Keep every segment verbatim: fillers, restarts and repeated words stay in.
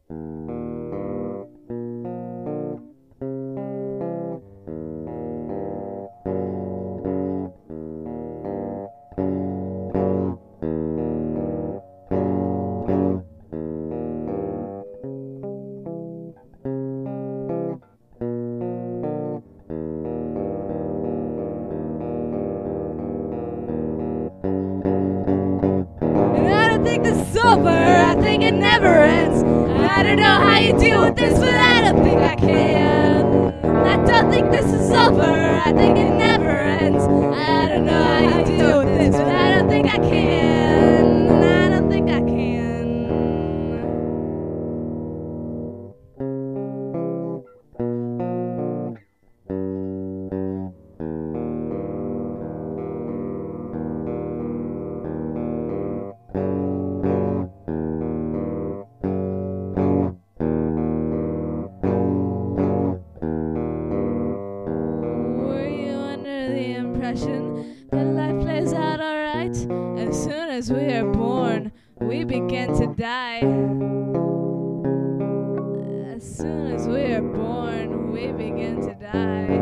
This is over, I think it never ends. I don't know how you deal with this, but I don't think I can. I don't think this is over, I think it never ends. I don't know how you deal with this, but I don't think I can. I don't think I can. That life plays out alright. As soon as we are born, we begin to die. As soon as we are born, we begin to die.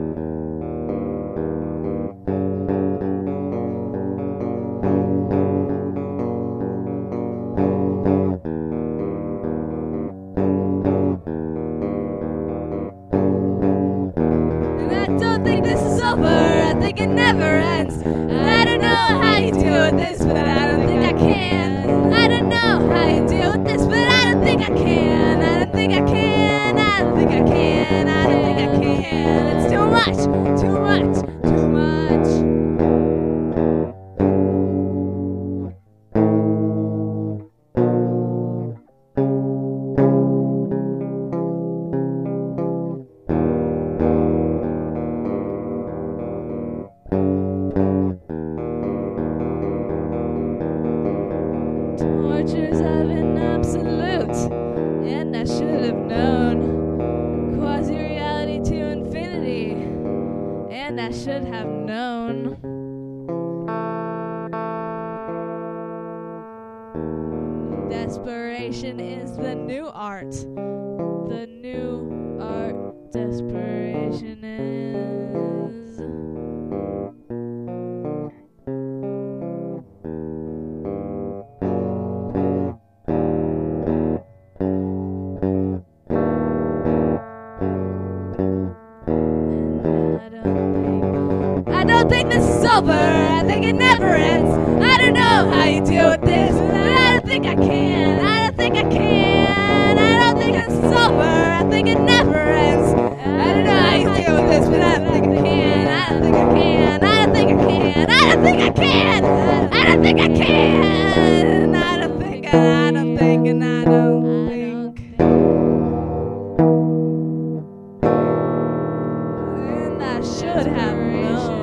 And I don't think this is over. I think it never ends. I don't know how you deal with this, but I don't think I can. I don't know how you deal with this, but I don't think I can. I don't think I can. I don't think I can. I don't think I can. It's too much, too much, too much. Tortures have been absolute, and I should have known. Quasi-reality to infinity, and I should have known. Desperation is the new art. The new art, desperation is. I don't think this is over, I think it never ends. I don't know how you deal with this, but I don't think I can. I don't think I can. I don't think this is over, I think it never ends. I don't know how you deal with this, but I don't think I can. I don't think I can. I don't think I can. I don't think I can. I don't think I can. I don't think I don't think and I don't think. And I should have known.